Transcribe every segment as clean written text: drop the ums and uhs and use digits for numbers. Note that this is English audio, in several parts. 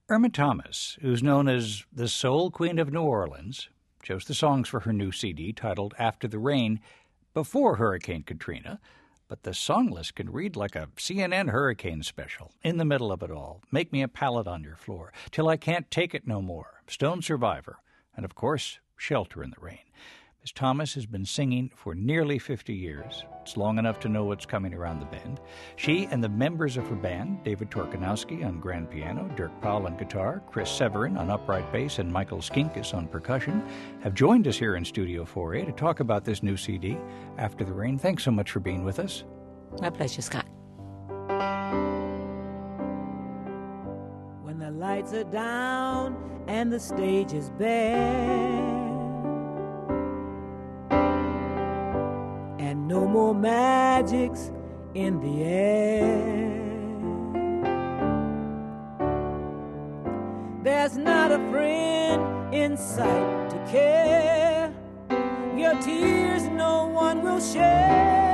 Irma Thomas, who's known as the Soul Queen of New Orleans, chose the songs for her new CD titled After the Rain before Hurricane Katrina, but the song list can read like a CNN hurricane special, in the middle of it all. Make Me a Pallet on Your Floor, Till I Can't Take It No More, Stone Survivor, and of course, Shelter in the Rain. Miss Thomas has been singing for nearly 50 years. It's long enough to know what's coming around the bend. She and the members of her band, David Torkanowski on grand piano, Dirk Powell on guitar, Chris Severin on upright bass, and Michael Skinkus on percussion, have joined us here in Studio 4A to talk about this new CD, After the Rain. Thanks so much for being with us. My pleasure, Scott. When the lights are down and the stage is bare, and no more magics in the air, there's not a friend in sight to care. Your tears no one will share.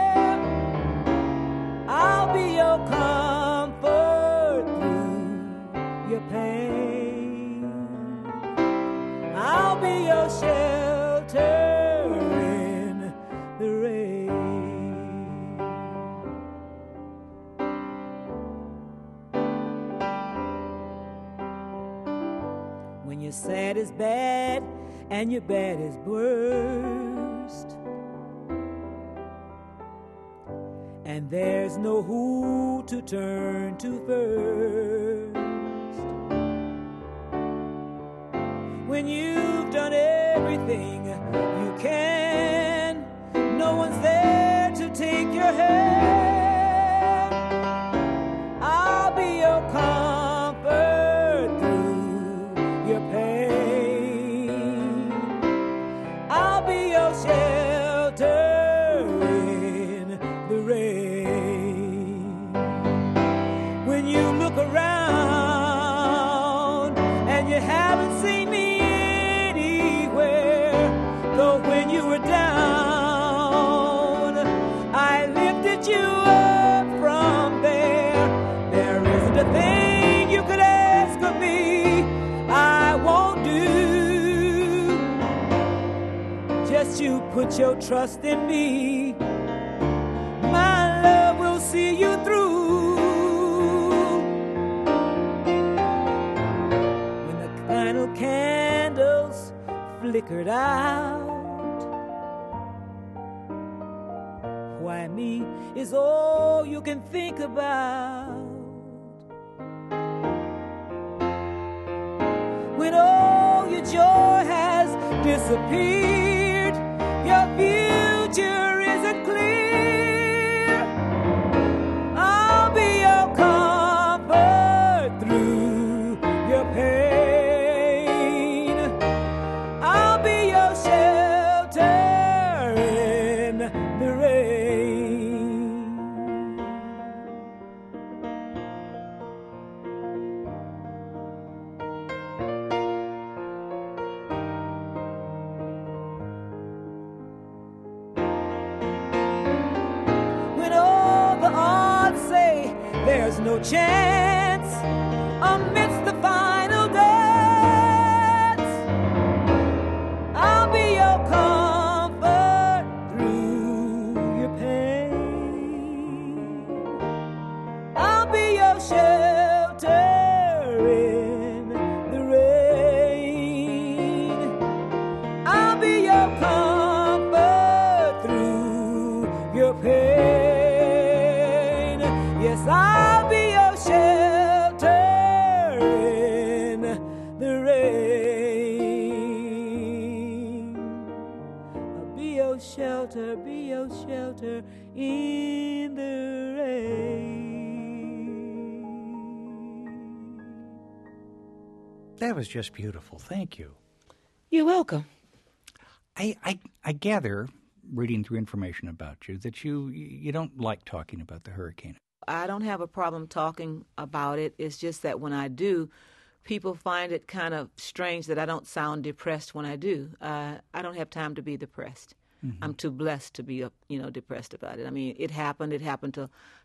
I'll be your comfort through your pain. I'll be your shelter in the rain. When your sad is bad and your bad is worst, and there's no who to turn to first, when you've done everything you can, no one's there to take your hand. I'll be your comfort through your pain. I'll be your shelter in the rain. When you look around and you haven't seen me anywhere, though when you were down, I lifted you up from there. There isn't a thing you could ask of me I won't do. Just you put your trust in me. My love will see you through. When the final candles flickered out, why me is all you can think about. When all your joy has disappeared, your future isn't clear, I'll be your comfort through your pain. I'll be your shelter in the rain. When all the odds say there's no chance, amidst the final dance, I'll be your comfort through your pain. I'll be your shelter in the rain. I'll be your comfort through your pain. Yes, I'll be your shelter in the rain. I'll be your shelter in the rain. That was just beautiful. Thank you. You're welcome. I gather, reading through information about you, that you don't like talking about the hurricane. I don't have a problem talking about it. It's just that when I do, people find it kind of strange that I don't sound depressed when I do. I don't have time to be depressed. Mm-hmm. I'm too blessed to be, depressed about it. I mean, it happened. It happened to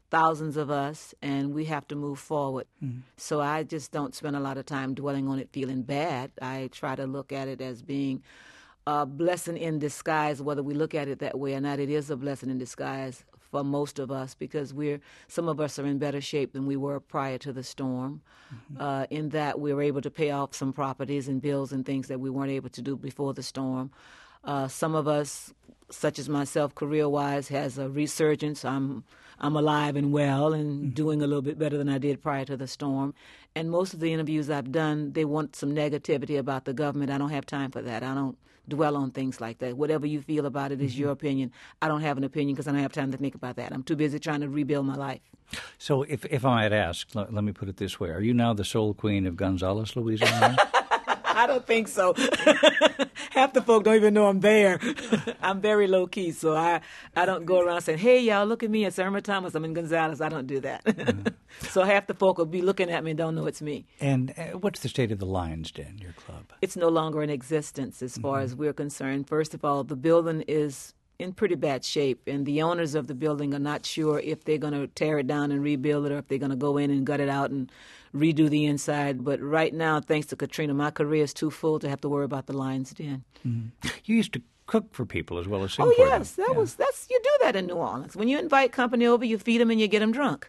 thousands of us, and we have to move forward. So I just don't spend a lot of time dwelling on it feeling bad. I try to look at it as being a blessing in disguise, whether we look at it that way or not. It is a blessing in disguise for most of us, because some of us are in better shape than we were prior to the storm, in that we were able to pay off some properties and bills and things that we weren't able to do before the storm. Some of us, such as myself, career-wise, has a resurgence. I'm alive and well and doing a little bit better than I did prior to the storm. And most of the interviews I've done, they want some negativity about the government. I don't have time for that. I don't dwell on things like that. Whatever you feel about it is your opinion. I don't have an opinion because I don't have time to think about that. I'm too busy trying to rebuild my life. So if I might ask, let me put it this way. Are you now the soul queen of Gonzales, Louisiana? I don't think so. Half the folk don't even know I'm there. I'm very low-key, so I don't go around saying, hey, y'all, look at me. It's Irma Thomas. I'm in Gonzales. I don't do that. So half the folk will be looking at me and don't know it's me. And what's the state of the Lion's Den, your club? It's no longer in existence as far as we're concerned. First of all, the building is in pretty bad shape, and the owners of the building are not sure if they're going to tear it down and rebuild it or if they're going to go in and gut it out and redo the inside. But right now, thanks to Katrina, my career is too full to have to worry about the Lion's Den. You used to cook for people as well as sing Oh, for yes, them. that's you do that in New Orleans. When you invite company over, you feed them and you get them drunk.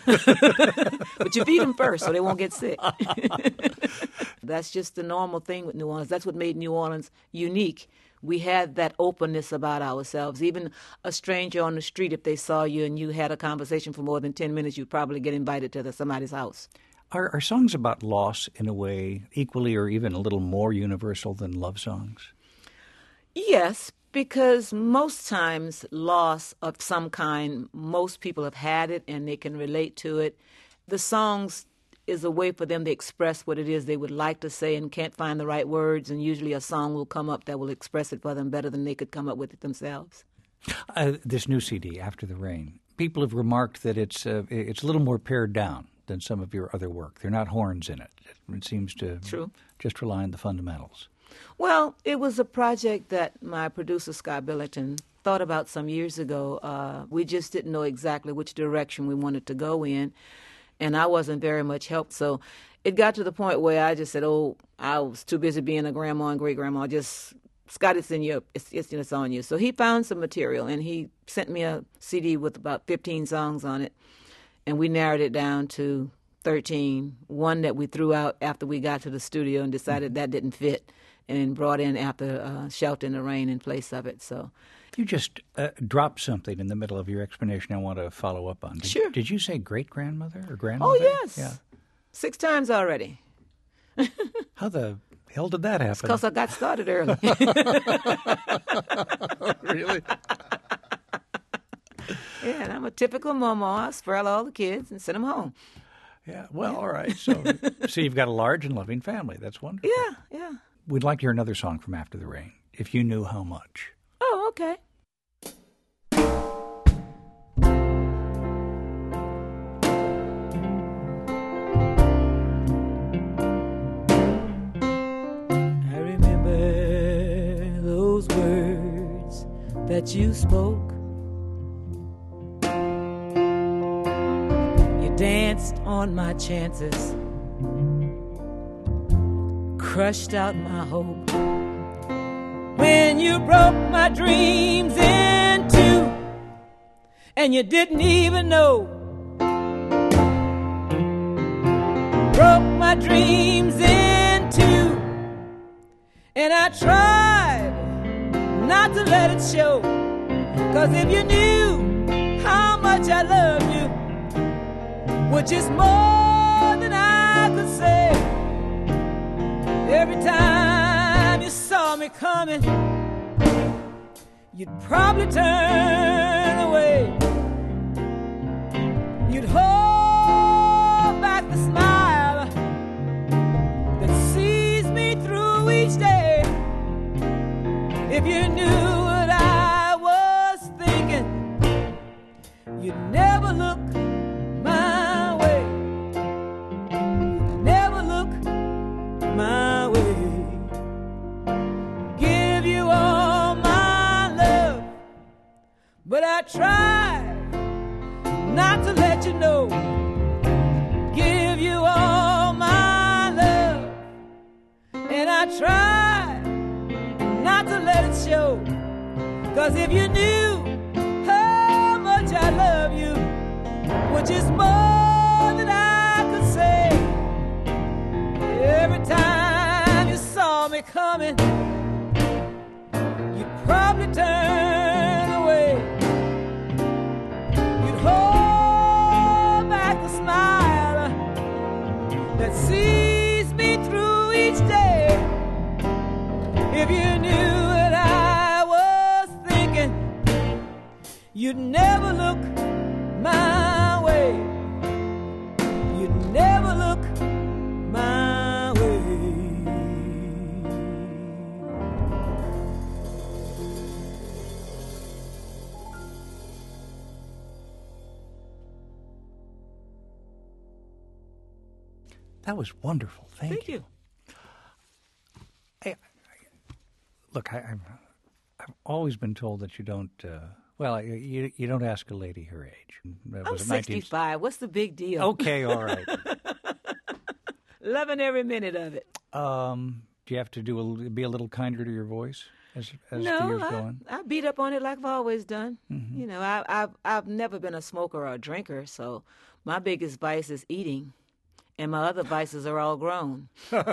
But you feed them first so they won't get sick. That's just the normal thing with New Orleans. That's what made New Orleans unique. We had that openness about ourselves. Even a stranger on the street, if they saw you and you had a conversation for more than 10 minutes, you'd probably get invited to somebody's house. Are songs about loss in a way equally or even a little more universal than love songs? Yes, because most times loss of some kind, most people have had it and they can relate to it. The songs is a way for them to express what it is they would like to say and can't find the right words, and usually a song will come up that will express it for them better than they could come up with it themselves. This new CD, After the Rain, people have remarked that it's a little more pared down than some of your other work. There are not horns in it. It seems to just rely on the fundamentals. Well, it was a project that my producer, Scott Billington, thought about some years ago. We just didn't know exactly which direction we wanted to go in, and I wasn't very much help. So it got to the point where I just said, I was too busy being a grandma and great-grandma. Scott, it's on you. So he found some material, and he sent me a CD with about 15 songs on it, and we narrowed it down to 13. One that we threw out after we got to the studio and decided that didn't fit, and brought in after Shelter in the Rain in place of it. So you just dropped something in the middle of your explanation I want to follow up on. Sure. Did you say great-grandmother or grandmother? Oh, yes. Yeah. 6 times already. How the hell did that happen? Because I got started early. Really? Yeah, and I'm a typical mama. I spoil all the kids and send them home. Yeah, well, all right. So you've got a large and loving family. That's wonderful. Yeah. We'd like to hear another song from After the Rain, If You Knew How Much. Oh, okay. I remember those words that you spoke. You danced on my chances, crushed out my hope. When you broke my dreams in two, and you didn't even know. Broke my dreams in two, and I tried not to let it show. 'Cause if you knew how much I loved you, which is more than I could say, every time you saw me coming, you'd probably turn away. You'd hold back the smile that sees me through each day. If you knew what I was thinking, you'd never look my way. You'd never look my way. Give you all my love, but I tried not to let know, give you all my love. And I try not to let it show, 'cause if you knew how much I love you, which is more than I could say, every time you saw me coming, you'd probably turn away. You'd hold back the smile that sees me through each day. If you knew what I was thinking, you'd never look my way. You'd never look my way. That was wonderful. Thank you. Look, I've always been told that you don't. Well, you don't ask a lady her age. I'm 65. What's the big deal? Okay, all right. Loving every minute of it. Do you have to be a little kinder to your voice as the years go on? I beat up on it like I've always done. Mm-hmm. You know, I've never been a smoker or a drinker, so my biggest vice is eating, and my other vices are all grown.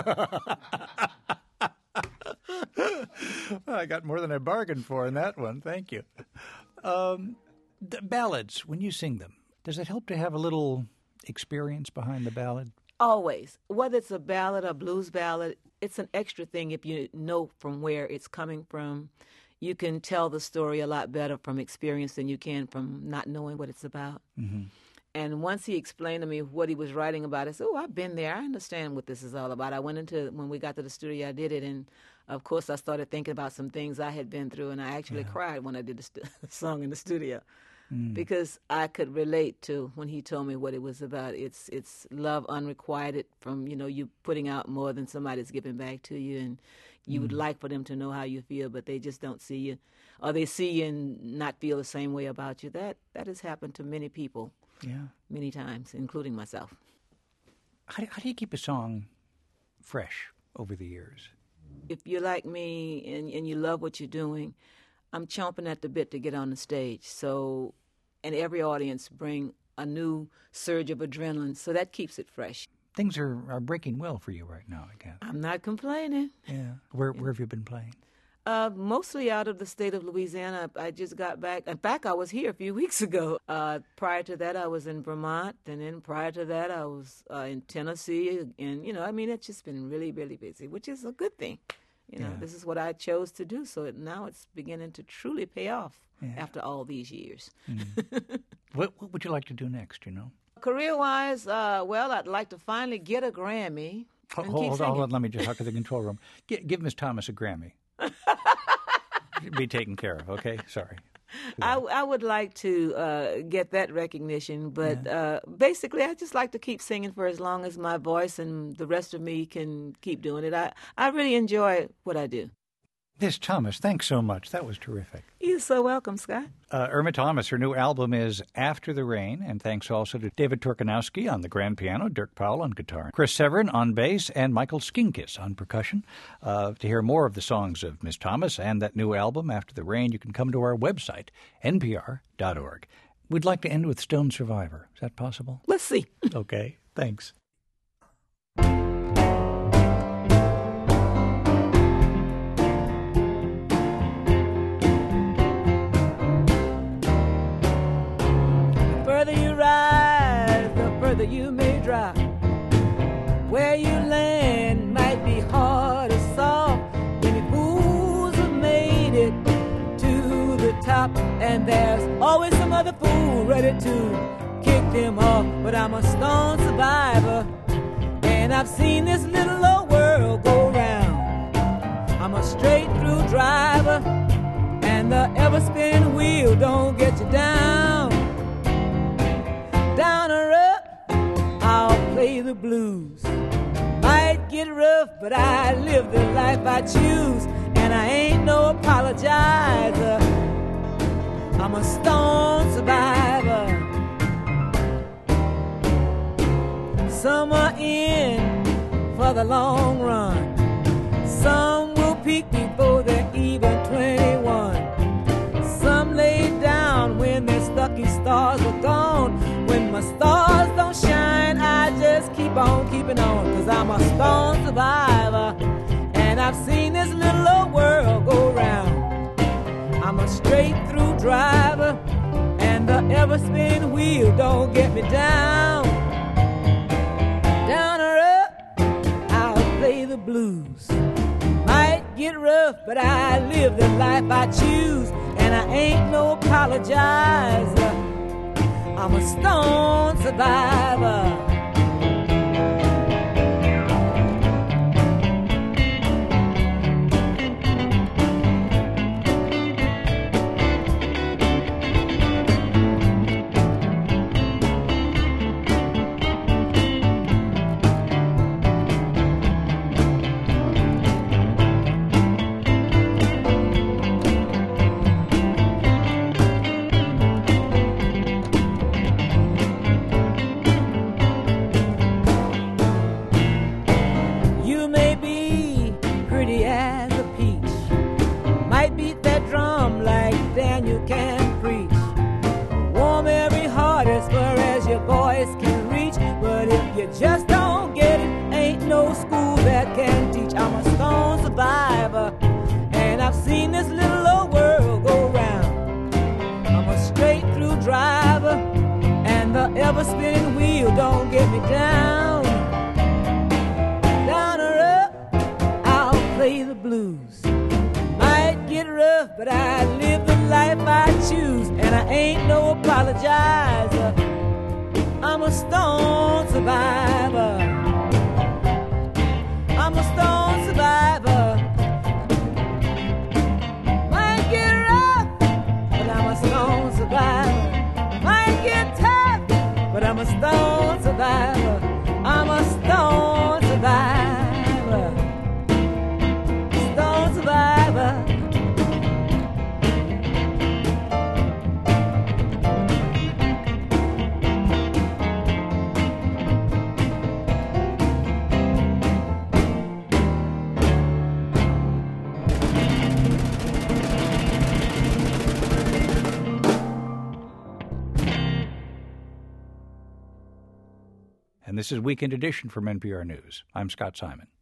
Well, I got more than I bargained for in that one. Thank you. The ballads, when you sing them, does it help to have a little experience behind the ballad? Always. Whether it's a ballad or blues ballad, it's an extra thing if you know from where it's coming from. You can tell the story a lot better from experience than you can from not knowing what it's about. Mm-hmm. And once he explained to me what he was writing about, I said, oh, I've been there. I understand what this is all about. I went into, when we got to the studio, I did it, and of course I started thinking about some things I had been through, and I actually cried when I did the song in the studio because I could relate to when he told me what it was about. It's love unrequited from, you putting out more than somebody's giving back to you, and you would like for them to know how you feel, but they just don't see you, or they see you and not feel the same way about you. That has happened to many people. Yeah, many times, including myself. How do you keep a song fresh over the years? If you're like me and you love what you're doing, I'm chomping at the bit to get on the stage. So, and every audience bring a new surge of adrenaline, so that keeps it fresh. Things are breaking well for you right now, I guess. I'm not complaining. Yeah. Where have you been playing? Mostly out of the state of Louisiana. I just got back. In fact, I was here a few weeks ago. Prior to that, I was in Vermont, and then prior to that, I was in Tennessee. And, it's just been really, really busy, which is a good thing. This is what I chose to do, so now it's beginning to truly pay off after all these years. What would you like to do next, Career-wise, I'd like to finally get a Grammy. Hold on, let me just talk to the control room. Give Miss Thomas a Grammy. Be taken care of, okay? Sorry. I would like to get that recognition, but basically I just like to keep singing for as long as my voice and the rest of me can keep doing it. I really enjoy what I do. Miss Thomas, thanks so much. That was terrific. You're so welcome, Scott. Irma Thomas, her new album is After the Rain, and thanks also to David Turkanowski on the grand piano, Dirk Powell on guitar, Chris Severin on bass, and Michael Skinkis on percussion. To hear more of the songs of Miss Thomas and that new album, After the Rain, you can come to our website, npr.org. We'd like to end with Stone Survivor. Is that possible? Let's see. Okay, thanks. Further you may drop, where you land might be hard or soft. Many fools have made it to the top, and there's always some other fool ready to kick them off. But I'm a stone survivor, and I've seen this little old world go round. I'm a straight through driver, and the ever spinning wheel don't get you down. Down or up, I'll play the blues. Might get rough, but I live the life I choose, and I ain't no apologizer. I'm a stone survivor. Some are in for the long run. Some will peak before they're even 21. Some lay down when their lucky stars are gone. When my stars don't shine, I just keep on keeping on, 'cause I'm a stone survivor, and I've seen this little old world go round. I'm a straight through driver, and the ever spinning wheel don't get me down. Down or up, I'll play the blues. Might get rough, but I live the life I choose, and I ain't no apologizer. I'm a stone survivor. Just don't get it, ain't no school that can teach. I'm a stone survivor, and I've seen this little old world go round. I'm a straight through driver, and the ever spinning wheel don't get me down. Down or up, I'll play the blues. Might get rough, but I live the life I choose, and I ain't no apologizer. I'm a stone survivor. I'm a stone survivor. Might get rough, but I'm a stone survivor. Might get tough, but I'm a stone survivor. I'm a stone survivor. Stone survivor. And this is Weekend Edition from NPR News. I'm Scott Simon.